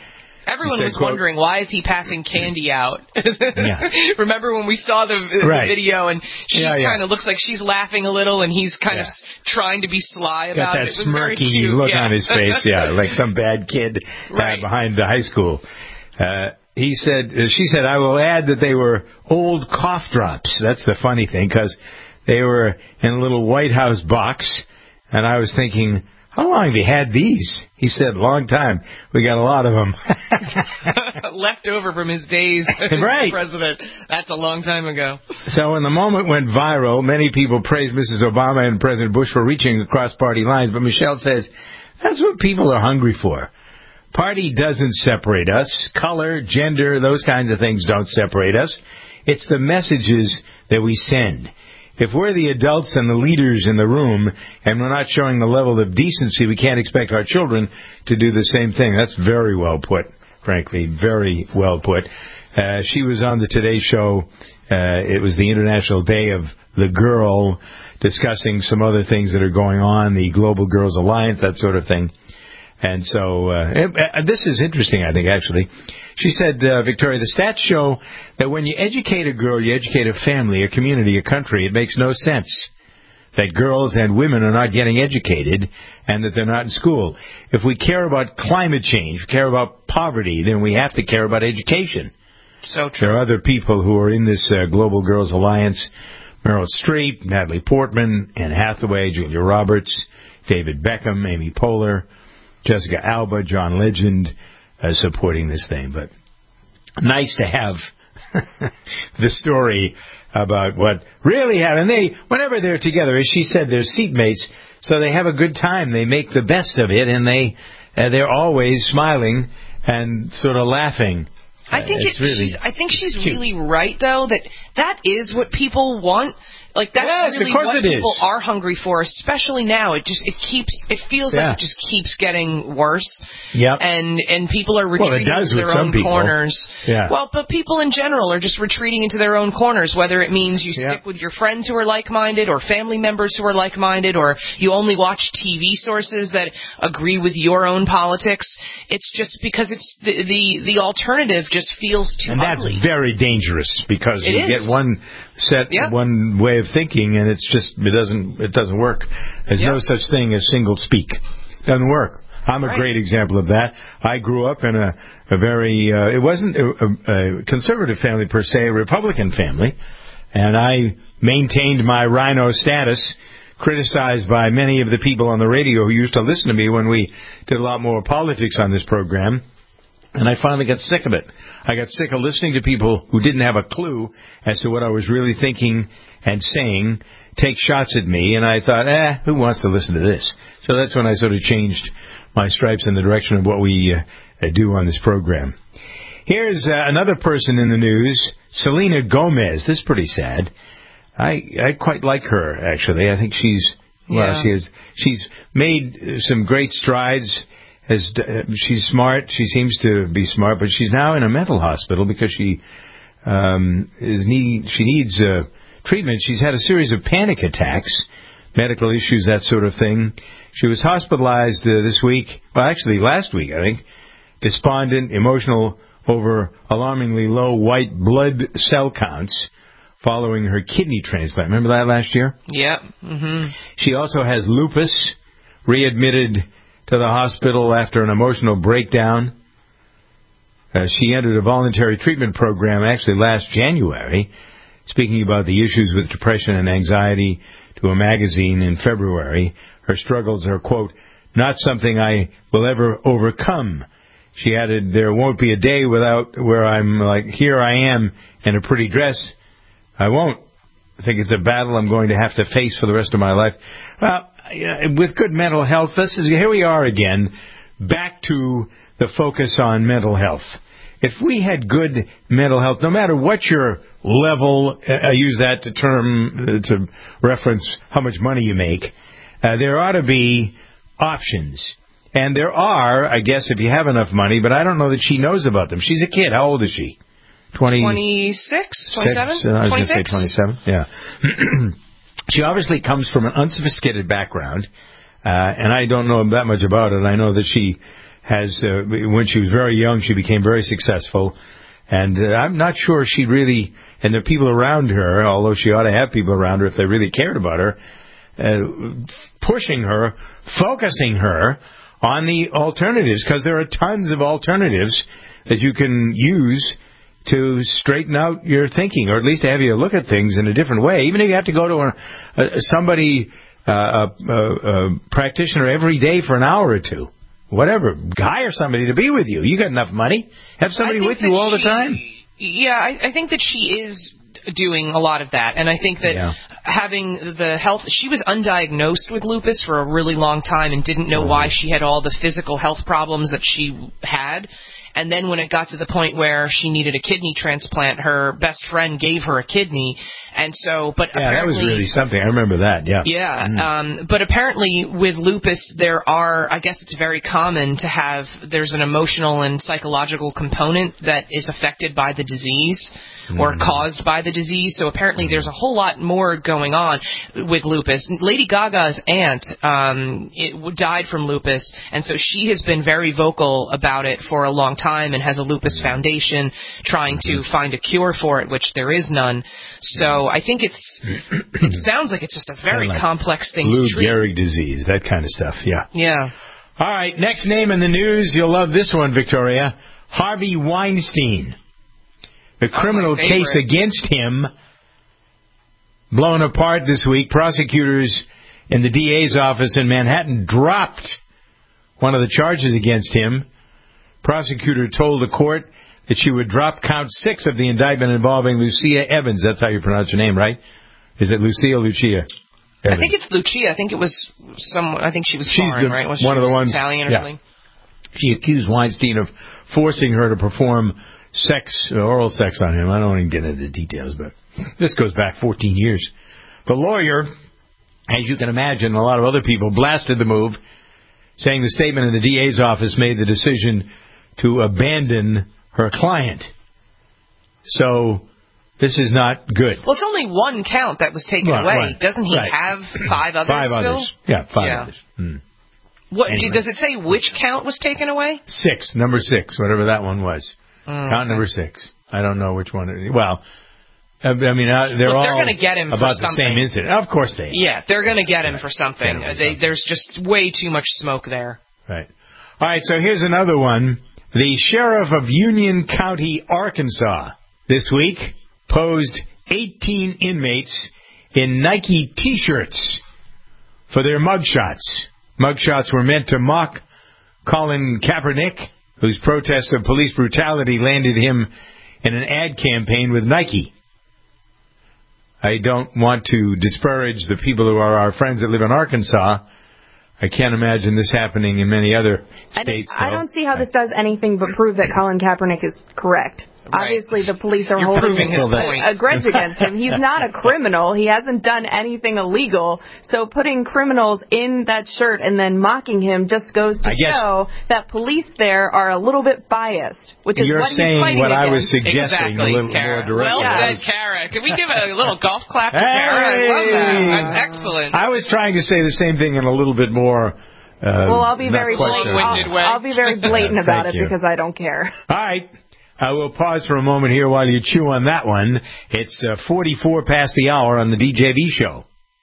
Everyone said, was quote, wondering, why is he passing candy out? Yeah. Remember when we saw the, the Right. video, and she Yeah, yeah. kind of looks like she's laughing a little, and he's kind Yeah. of s- trying to be sly Got about that it. It was very smirky cute. look yeah. on his face, yeah, like some bad kid Right. uh, behind the high school. Uh, he said, uh, she said, I will add that they were old cough drops. That's the funny thing, because they were in a little White House box, and I was thinking, how long have you had these? He said, long time. We got a lot of them. Left over from his days as Right. president. That's a long time ago. So when the moment went viral, many people praised Missus Obama and President Bush for reaching across party lines, but Michelle says, that's what people are hungry for. Party doesn't separate us. Color, gender, those kinds of things don't separate us. It's the messages that we send. If we're the adults and the leaders in the room and we're not showing the level of decency, we can't expect our children to do the same thing. That's very well put, frankly, very well put. Uh, she was on the Today Show. Uh, it was the International Day of the Girl, discussing some other things that are going on, the Global Girls Alliance, that sort of thing. And so uh, it, uh, this is interesting, I think, actually. She said, uh, Victoria, the stats show that when you educate a girl, you educate a family, a community, a country. It makes no sense that girls and women are not getting educated and that they're not in school. If we care about climate change, care about poverty, then we have to care about education. So true. There are other people who are in this uh, Global Girls Alliance. Meryl Streep, Natalie Portman, Anne Hathaway, Julia Roberts, David Beckham, Amy Poehler, Jessica Alba, John Legend, uh, supporting this thing. But nice to have the story about what really happened. They, whenever they're together, as she said, they're seatmates, so they have a good time. They make the best of it, and they uh, they're always smiling and sort of laughing. I think uh, it's it, really she's. I think she's cute. really right, though, that that is what people want. Like that's Yes, of really course what it people is. are hungry for, especially now. It just it keeps it feels Yeah. like it just keeps getting worse. Yep. And and people are Well, it retreating does into with their some own people. corners. Yeah. Well, but people in general are just retreating into their own corners, whether it means you Yeah. stick with your friends who are like-minded or family members who are like-minded, or you only watch T V sources that agree with your own politics. It's just because it's the the, the alternative just feels too And that's ugly. very dangerous, because It you is. get one set, Yep. one way of thinking, and it's just it doesn't it doesn't work. There's Yep. no such thing as single speak. Doesn't work. I'm a Right. great example of that. I grew up in a, a very uh, it wasn't a, a, a conservative family per se, a Republican family, and I maintained my rhino status, criticized by many of the people on the radio who used to listen to me when we did a lot more politics on this program. And I finally got sick of it. I got sick of listening to people who didn't have a clue as to what I was really thinking and saying, take shots at me, and I thought, eh, who wants to listen to this? So that's when I sort of changed my stripes in the direction of what we uh, do on this program. Here's uh, another person in the news, Selena Gomez. This is pretty sad. I I quite like her, actually. I think she's, well, Yeah. she is, she's made uh, some great strides. As, uh, she's smart. She seems to be smart, but she's now in a mental hospital because she um, is need she needs uh, treatment. She's had a series of panic attacks, medical issues, that sort of thing. She was hospitalized uh, this week. Well, actually, last week, I think. Despondent, emotional over alarmingly low white blood cell counts following her kidney transplant. Remember that last year? Yep. Mm-hmm. She also has lupus, readmitted to the hospital after an emotional breakdown. Uh, she entered a voluntary treatment program actually last January, speaking about the issues with depression and anxiety to a magazine in February. Her struggles are, quote, not something I will ever overcome. She added, there won't be a day without where I'm like, here I am in a pretty dress. I won't. I think it's a battle I'm going to have to face for the rest of my life. Well, with good mental health, this is, here we are again, back to the focus on mental health. If we had good mental health, no matter what your level, I use that to term to reference how much money you make, uh, there ought to be options. And there are, I guess, if you have enough money, but I don't know that she knows about them. She's a kid. How old is she? twenty, twenty-six? twenty-seven? Six, uh, I was going to say twenty-six? twenty-seven. Yeah. She obviously comes from an unsophisticated background, uh, and I don't know that much about it. I know that she has, uh, when she was very young, she became very successful. And uh, I'm not sure she really, and the people around her, although she ought to have people around her if they really cared about her, uh, pushing her, focusing her on the alternatives, because there are tons of alternatives that you can use to straighten out your thinking, or at least to have you look at things in a different way. Even if you have to go to a, a, somebody, uh, a, a, a practitioner every day for an hour or two. Whatever, hire somebody to be with you. You got enough money. Have somebody with you all she, the time. Yeah, I, I think that she is doing a lot of that. And I think that yeah. having the health... She was undiagnosed with lupus for a really long time and didn't know oh. why she had all the physical health problems that she had. And then when it got to the point where she needed a kidney transplant, her best friend gave her a kidney. And so, but yeah, apparently... that was really something. I remember that, yeah. Yeah, mm. um, but apparently with lupus, there are, I guess it's very common to have, there's an emotional and psychological component that is affected by the disease mm. or caused by the disease. So apparently mm. there's a whole lot more going on with lupus. Lady Gaga's aunt um, it died from lupus, and so she has been very vocal about it for a long time and has a lupus foundation trying to find a cure for it, which there is none. So I think it's it sounds like it's just a very like complex thing Lou to treat. Gehrig disease, that kind of stuff, yeah. Yeah. All right, next name in the news. You'll love this one, Victoria. Harvey Weinstein. The criminal oh, case against him blown apart this week. Prosecutors in the D A's office in Manhattan dropped one of the charges against him. Prosecutor told the court that she would drop count six of the indictment involving Lucia Evans. That's how you pronounce her name, right? Is it Lucia or Lucia Evans? I think it's Lucia. I think it was some. I think she was She's foreign, the, right? Was one she of the ones, Italian or yeah. something? She accused Weinstein of forcing her to perform sex, oral sex on him. I don't want to get into the details, but this goes back fourteen years. The lawyer, as you can imagine, a lot of other people blasted the move, saying the statement in the D A's office made the decision to abandon her client. So this is not good. Well, it's only one count that was taken right, away. Right, Doesn't he right. have five others five still? Others. Yeah, five yeah. others. Hmm. What anyway. Does it say which count was taken away? Six, number six, whatever that one was. Mm-hmm. Count number six. I don't know which one. It, well, I mean, uh, they're Look, all they're going to get him about for the something. same incident. Of course they are. Yeah, they're going to get him right. for something. Him for they, something. There's just way too much smoke there. Right. All right, so here's another one. The sheriff of Union County, Arkansas, this week posed eighteen inmates in Nike T-shirts for their mugshots. Mugshots were meant to mock Colin Kaepernick, whose protests of police brutality landed him in an ad campaign with Nike. I don't want to disparage the people who are our friends that live in Arkansas. I can't imagine this happening in many other states. I, I don't see how this does anything but prove that Colin Kaepernick is correct. Right. Obviously, the police are You're holding his point. a grudge against him. He's not a criminal. He hasn't done anything illegal. So putting criminals in that shirt and then mocking him just goes to show that police there are a little bit biased, which is You're what saying he's fighting what against. I was suggesting exactly, a little Kara. more directly. Well said, Kara. Can we give a little golf clap to Kara? I love that. That's excellent. I was trying to say the same thing in a little bit more... Uh, well, I'll be very blatant. I'll, I'll be very blatant about it you. because I don't care. All right. I will pause for a moment here while you chew on that one. It's uh, forty-four past the hour on the D J V show.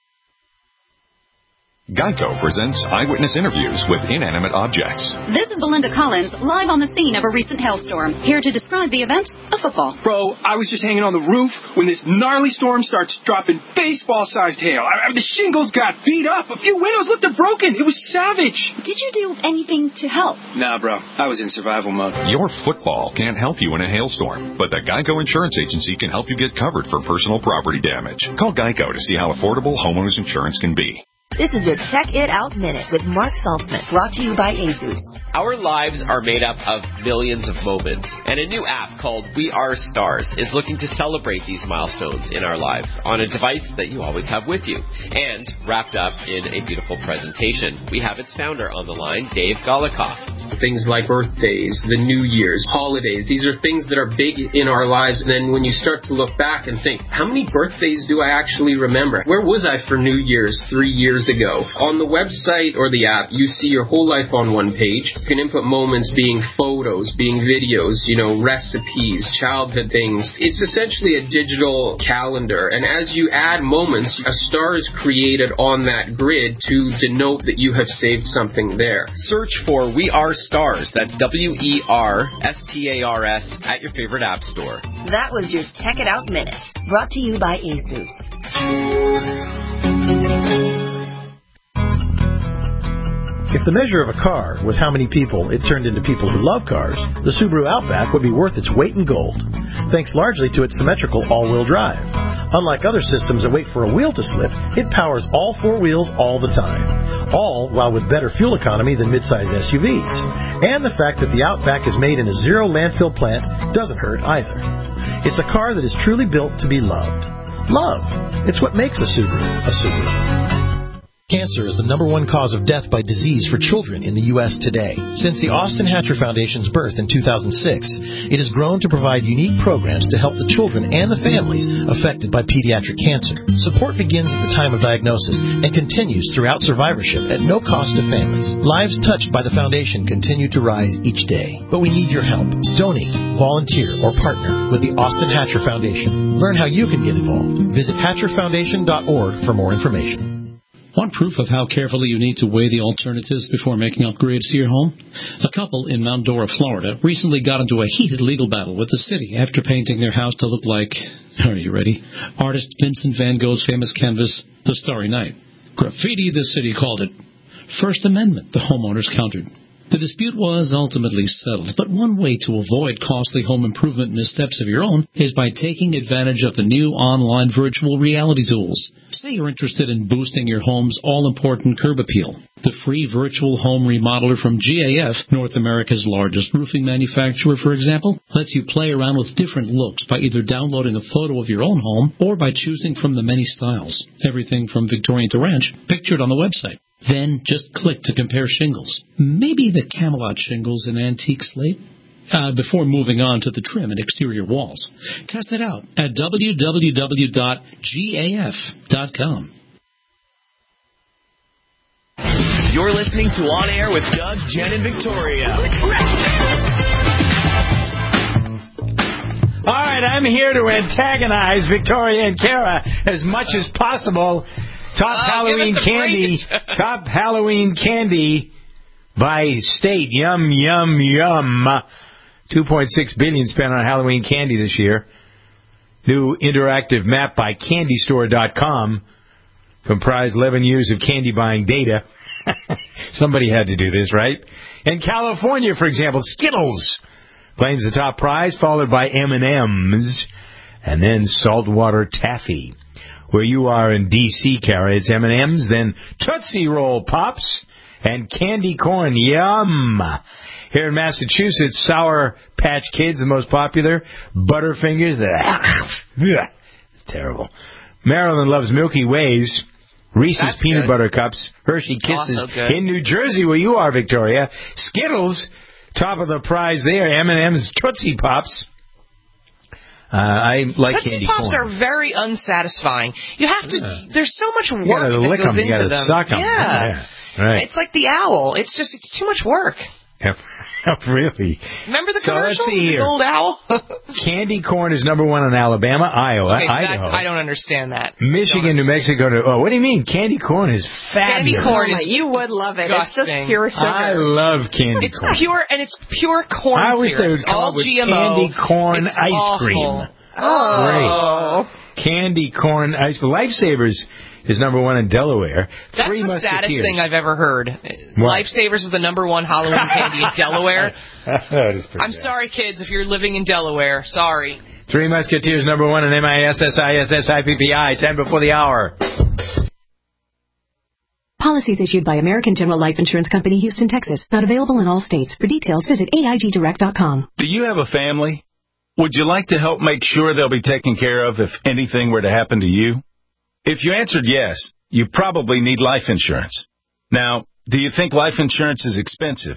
Geico presents eyewitness interviews with inanimate objects. This is Belinda Collins, live on the scene of a recent hailstorm. Here to describe the event, a football. Bro, I was just hanging on the roof when this gnarly storm starts dropping baseball-sized hail. I, I, the shingles got beat up. A few windows lifted broken. It was savage. Did you do anything to help? Nah, bro. I was in survival mode. Your football can't help you in a hailstorm, but the Geico Insurance Agency can help you get covered for personal property damage. Call Geico to see how affordable homeowners insurance can be. This is your Check It Out Minute with Mark Saltzman, brought to you by Asus. Our lives are made up of millions of moments, and a new app called We Are Stars is looking to celebrate these milestones in our lives on a device that you always have with you, and wrapped up in a beautiful presentation. We have its founder on the line, Dave Golikoff. things like birthdays, the New Year's, holidays. These are things that are big in our lives. And then when you start to look back and think, how many birthdays do I actually remember? Where was I for New Year's three years ago? On the website or the app, you see your whole life on one page. You can input moments being photos, being videos, you know, recipes, childhood things. It's essentially a digital calendar. And as you add moments, a star is created on that grid to denote that you have saved something there. Search for We Are Stars. That's W E R S T A R S at your favorite app store. That was your Check It Out Minute, brought to you by ASUS. If the measure of a car was how many people it turned into people who love cars, the Subaru Outback would be worth its weight in gold, thanks largely to its symmetrical all-wheel drive. Unlike other systems that wait for a wheel to slip, it powers all four wheels all the time, all while with better fuel economy than midsize S U Vs. And the fact that the Outback is made in a zero landfill plant doesn't hurt either. It's a car that is truly built to be loved. Love. It's what makes a Subaru a Subaru. Cancer is the number one cause of death by disease for children in the U S today. Since the Austin Hatcher Foundation's birth in two thousand six, it has grown to provide unique programs to help the children and the families affected by pediatric cancer. Support begins at the time of diagnosis and continues throughout survivorship at no cost to families. Lives touched by the foundation continue to rise each day. But we need your help. Donate, volunteer, or partner with the Austin Hatcher Foundation. Learn how you can get involved. Visit hatcher foundation dot org for more information. Want proof of how carefully you need to weigh the alternatives before making upgrades to your home? A couple in Mount Dora, Florida, recently got into a heated legal battle with the city after painting their house to look like, are you ready? Artist Vincent van Gogh's famous canvas, The Starry Night. Graffiti, the city called it. First Amendment, the homeowners countered. The dispute was ultimately settled, but one way to avoid costly home improvement missteps of your own is by taking advantage of the new online virtual reality tools. Say you're interested in boosting your home's all-important curb appeal. The free virtual home remodeler from G A F, North America's largest roofing manufacturer, for example, lets you play around with different looks by either downloading a photo of your own home or by choosing from the many styles, everything from Victorian to ranch, pictured on the website. Then just click to compare shingles. Maybe the Camelot shingles in antique slate? Uh, before moving on to the trim and exterior walls. Test it out at w w w dot g a f dot com. You're listening to On Air with Doug, Jen, and Victoria. All right, I'm here to antagonize Victoria and Kara as much as possible. Top oh, Halloween candy. Top Halloween candy by state. Yum, yum, yum. two point six billion dollars spent on Halloween candy this year. New interactive map by candy store dot com comprised eleven years of candy buying data. Somebody had to do this, right? In California, for example, Skittles claims the top prize, followed by M and M's, and then saltwater taffy. Where you are in D C, Kara, it's M and M's, then Tootsie Roll Pops, and candy corn. Yum! Here in Massachusetts, Sour Patch Kids, the most popular. Butterfingers. It's terrible. Maryland loves Milky Ways. Reese's That's Peanut good. Butter Cups. Hershey Kisses. In New Jersey, where you are, Victoria, Skittles, top of the prize there. M and M's Tootsie Pops. Uh, I like Tootsie candy Pops corn. are very unsatisfying. You have to. Yeah. There's so much work you gotta that lick goes them. You into gotta them. Suck them. Yeah. yeah. Right. It's like the owl. It's just it's too much work. Really? Remember the so commercial? Let's see here. The old owl? Candy corn is number one in Alabama, Iowa, okay, Idaho. That's, I don't understand that. Michigan, New Mexico. To, oh, what do you mean? Candy corn is fabulous. Candy corn is you would love it. Disgusting. It's just pure sugar. I love candy it's corn. It's pure and it's pure corn I wish syrup. they would come all up with G M O. candy corn it's ice awful. cream. Oh. Great. Candy corn ice cream. Lifesavers is number one in Delaware. That's Three the saddest Musketeers. thing I've ever heard. What? Lifesavers is the number one Halloween candy in Delaware. That is pretty I'm bad. sorry, kids, if you're living in Delaware. Sorry. Three Musketeers, number one in M I S S I S S I P P I, ten before the hour. Policies issued by American General Life Insurance Company, Houston, Texas. Not available in all states. For details, visit A I G direct dot com. Do you have a family? Would you like to help make sure they'll be taken care of if anything were to happen to you? If you answered yes, you probably need life insurance. Now, do you think life insurance is expensive?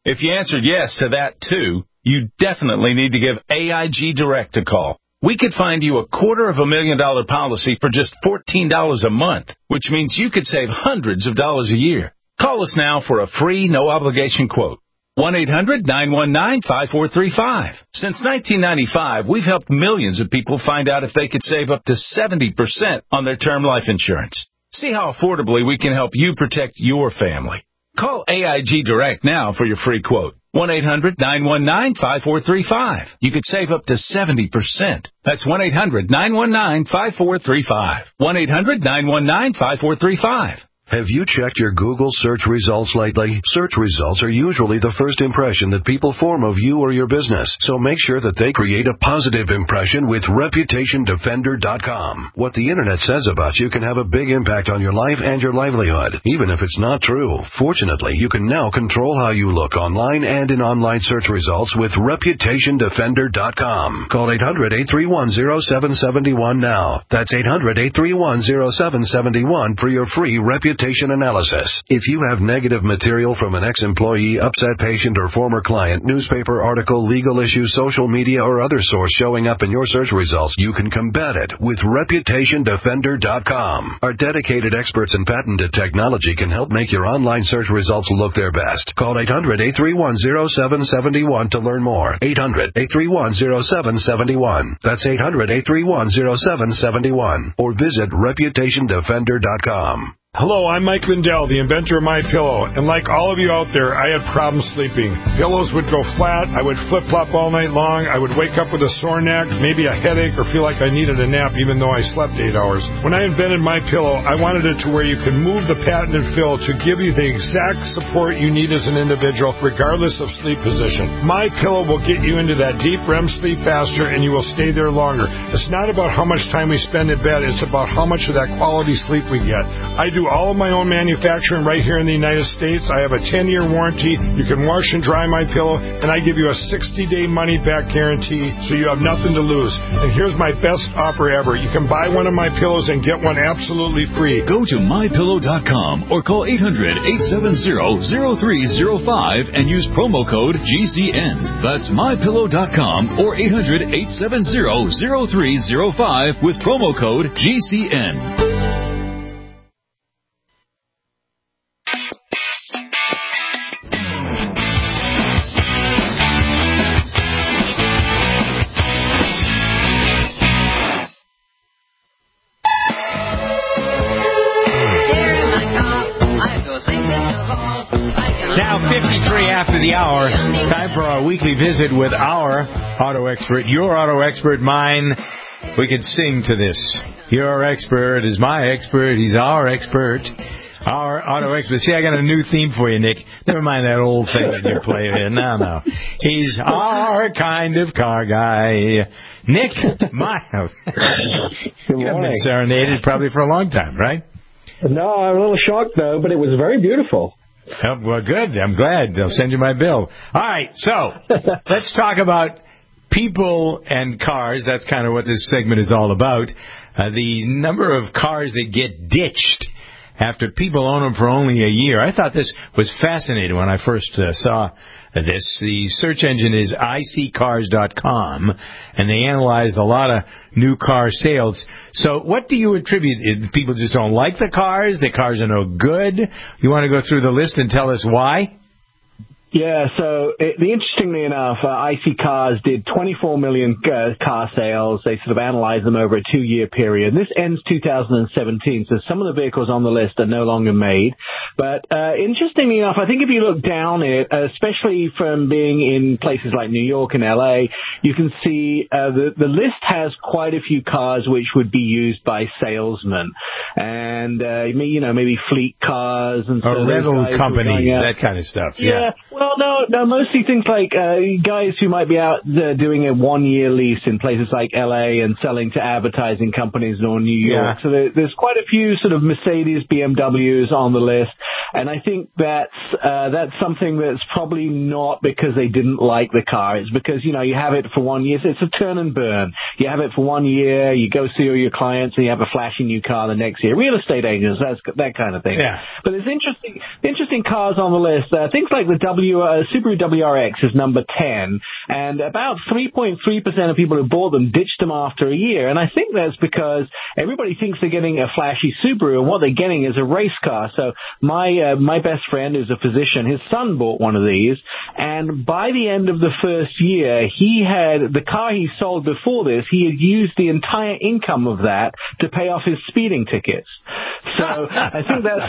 If you answered yes to that, too, you definitely need to give A I G Direct a call. We could find you a quarter of a million dollar policy for just fourteen dollars a month, which means you could save hundreds of dollars a year. Call us now for a free, no-obligation quote. one eight hundred nine one nine five four three five. Since nineteen ninety-five, we've helped millions of people find out if they could save up to seventy percent on their term life insurance. See how affordably we can help you protect your family. Call A I G Direct now for your free quote. one eight hundred nine one nine five four three five. You could save up to seventy percent. That's one eight hundred nine one nine five four three five. one eight hundred nine one nine five four three five. Have you checked your Google search results lately? Search results are usually the first impression that people form of you or your business, so make sure that they create a positive impression with reputation defender dot com. What the Internet says about you can have a big impact on your life and your livelihood, even if it's not true. Fortunately, you can now control how you look online and in online search results with reputation defender dot com. Call eight hundred eight three one oh seven seven one now. That's eight hundred eight three one oh seven seven one for your free reputation analysis. If you have negative material from an ex-employee, upset patient, or former client, newspaper article, legal issue, social media, or other source showing up in your search results, you can combat it with reputation defender dot com. Our dedicated experts in patented technology can help make your online search results look their best. Call eight hundred eight three one oh seven seven one to learn more. eight hundred eight three one oh seven seven one. That's eight hundred eight three one oh seven seven one. Or visit reputation defender dot com. Hello, I'm Mike Lindell, the inventor of MyPillow, and like all of you out there, I had problems sleeping. Pillows would go flat, I would flip-flop all night long, I would wake up with a sore neck, maybe a headache, or feel like I needed a nap even though I slept eight hours. When I invented MyPillow, I wanted it to where you can move the patented fill to give you the exact support you need as an individual, regardless of sleep position. MyPillow will get you into that deep R E M sleep faster, and you will stay there longer. It's not about how much time we spend in bed, it's about how much of that quality sleep we get. I do all of my own manufacturing right here in the United States. I have a ten-year warranty. You can wash and dry my pillow, and I give you a sixty-day money-back guarantee, so you have nothing to lose. And here's my best offer ever. You can buy one of my pillows and get one absolutely free. Go to my pillow dot com or call eight hundred eight seven zero zero three zero five and use promo code G C N. That's my pillow dot com or eight hundred eight seven zero zero three zero five with promo code G C N. After the hour, time for our weekly visit with our auto expert, your auto expert, mine. We could sing to this. Your expert is my expert. He's our expert. Our auto expert. See, I got a new theme for you, Nick. Never mind that old thing that you play in. No, no. He's our kind of car guy. Nick, my... You've been serenaded probably for a long time, right? No, I'm a little shocked, though, but it was very beautiful. Oh, well, good. I'm glad. They'll send you my bill. All right, so let's talk about people and cars. That's kind of what this segment is all about. Uh, the number of cars that get ditched after people own them for only a year. I thought this was fascinating when I first uh, saw this. The search engine is I C cars dot com, and they analyzed a lot of new car sales. So what do you attribute? People just don't like the cars? The cars are no good? You want to go through the list and tell us why? Yeah, so it, the interestingly enough, uh, I C Cars did twenty-four million uh, car sales. They sort of analyzed them over a two-year period. This ends two thousand seventeen, so some of the vehicles on the list are no longer made. But uh, interestingly enough, I think if you look down it, uh, especially from being in places like New York and L A, you can see uh, the, the list has quite a few cars which would be used by salesmen. And, uh, you know, maybe fleet cars and so or rental companies, that kind of stuff. Yeah. yeah. Well, no, no, mostly things like uh, guys who might be out uh, doing a one-year lease in places like L A and selling to advertising companies or New York. Yeah. So there, there's quite a few sort of Mercedes, B M Ws on the list. And I think that's uh, that's something that's probably not because they didn't like the car. It's because, you know, you have it for one year. So it's a turn and burn. You have it for one year, you go see all your clients, and you have a flashy new car the next year. Real estate agents, that's that kind of thing. Yeah. But there's interesting interesting cars on the list. Uh, things like the W W, uh, Subaru W R X is number ten, and about three point three percent of people who bought them ditched them after a year. And I think that's because everybody thinks they're getting a flashy Subaru, and what they're getting is a race car. So my uh, my best friend, who's a physician, his son bought one of these, and by the end of the first year, he had the car he sold before this. He had used the entire income of that to pay off his speeding tickets. So I think that's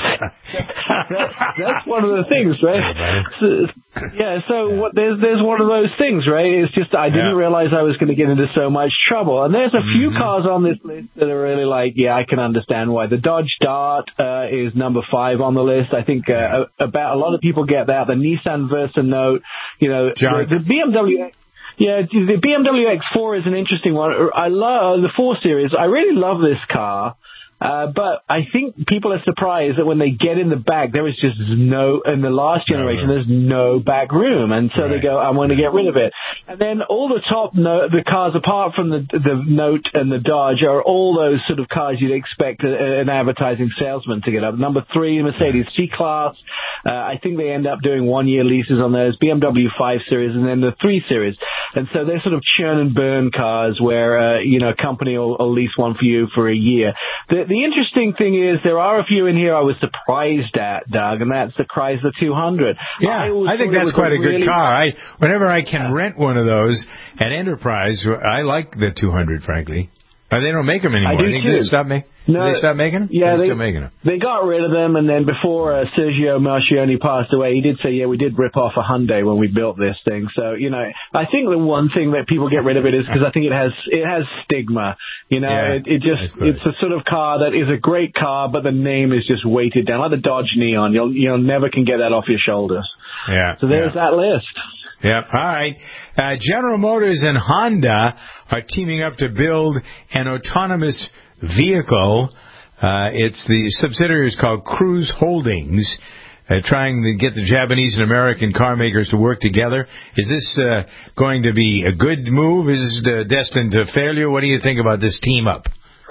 that's, that's one of the things, right? So, yeah. So what, there's there's one of those things, right? It's just I didn't yeah. realize I was going to get into so much trouble. And there's a few mm-hmm. cars on this list that are really like, yeah, I can understand why. The Dodge Dart uh, is number five on the list. I think uh, about a lot of people get that. The Nissan Versa Note, you know, the, the B M W. Yeah, the B M W X four is an interesting one. I love the four Series. I really love this car. Uh, but I think people are surprised that when they get in the back, there is just no, in the last generation, there's no back room. And so right. they go, I'm going to get rid of it. And then all the top, no, the cars apart from the, the Note and the Dodge are all those sort of cars you'd expect an advertising salesman to get up. Number three, Mercedes C-Class. Uh, I think they end up doing one-year leases on those. B M W five Series and then the three Series. And so they're sort of churn and burn cars where, uh, you know, a company will, will lease one for you for a year. The, the interesting thing is there are a few in here I was surprised at, Doug, and that's the Chrysler two hundred. Yeah, I, I think that's quite a, a good really car. I Whenever I can yeah. rent one of those at Enterprise, I like the two hundred, frankly. But they don't make them anymore. I do I think too. they stop making. No, they stop making them? Yeah, they they, still making them. They got rid of them, and then before uh, Sergio Marchionne passed away, he did say, "Yeah, we did rip off a Hyundai when we built this thing." So, you know, I think the one thing that people get rid of it is because I think it has it has stigma. You know, yeah, it, it just it's a sort of car that is a great car, but the name is just weighted down, like the Dodge Neon. You'll you'll never can get that off your shoulders. Yeah. So there's yeah. that list. Yep. All right. Uh, General Motors and Honda are teaming up to build an autonomous vehicle. Uh, it's the subsidiary is called Cruise Holdings, uh, trying to get the Japanese and American car makers to work together. Is this uh, going to be a good move? Is it uh, destined to failure? What do you think about this team up?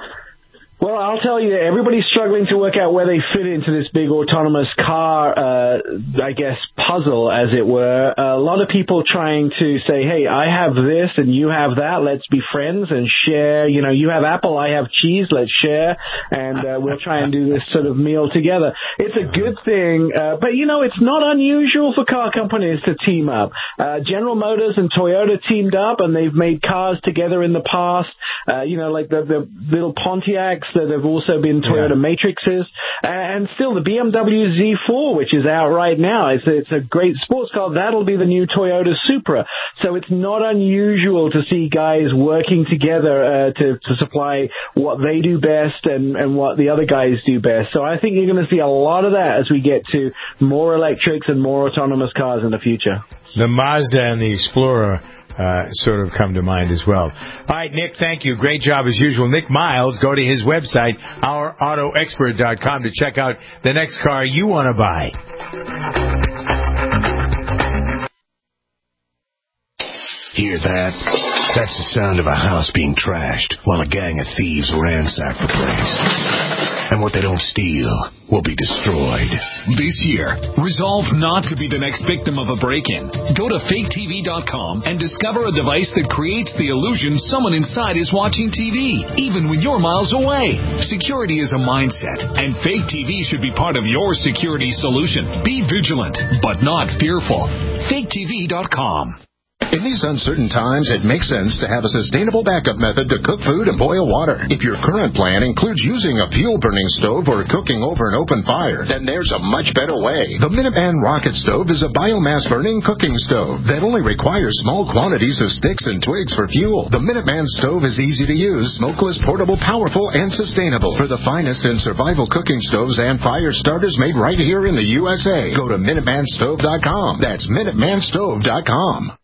Well, I'll tell you, everybody's struggling to work out where they fit into this big autonomous car, uh, I guess, puzzle, as it were. Uh, a lot of people trying to say, hey, I have this and you have that. Let's be friends and share. You know, you have apple, I have cheese. Let's share. And uh, we'll try and do this sort of meal together. It's a good thing. Uh, but, you know, it's not unusual for car companies to team up. Uh, General Motors and Toyota teamed up, and they've made cars together in the past. Uh, you know, like the, the little Pontiacs that have also been Toyota yeah. Matrixes, and still the B M W Z four, which is out right now. It's a, it's a great sports car. That'll be the new Toyota Supra. So it's not unusual to see guys working together uh, to, to supply what they do best and, and what the other guys do best. So I think you're going to see a lot of that as we get to more electrics and more autonomous cars in the future. The Mazda and the Explorer Uh, sort of come to mind as well. All right, Nick, thank you. Great job as usual. Nick Miles, go to his website, our auto expert dot com, to check out the next car you want to buy. Hear that? That's the sound of a house being trashed while a gang of thieves ransack the place. And what they don't steal will be destroyed. This year, resolve not to be the next victim of a break-in. Go to fake T V dot com and discover a device that creates the illusion someone inside is watching T V, even when you're miles away. Security is a mindset, and Fake T V should be part of your security solution. Be vigilant, but not fearful. fake T V dot com. In these uncertain times, it makes sense to have a sustainable backup method to cook food and boil water. If your current plan includes using a fuel-burning stove or cooking over an open fire, then there's a much better way. The Minuteman Rocket Stove is a biomass-burning cooking stove that only requires small quantities of sticks and twigs for fuel. The Minuteman Stove is easy to use, smokeless, portable, powerful, and sustainable. For the finest in survival cooking stoves and fire starters made right here in the U S A, go to Minuteman Stove dot com. That's Minuteman Stove dot com.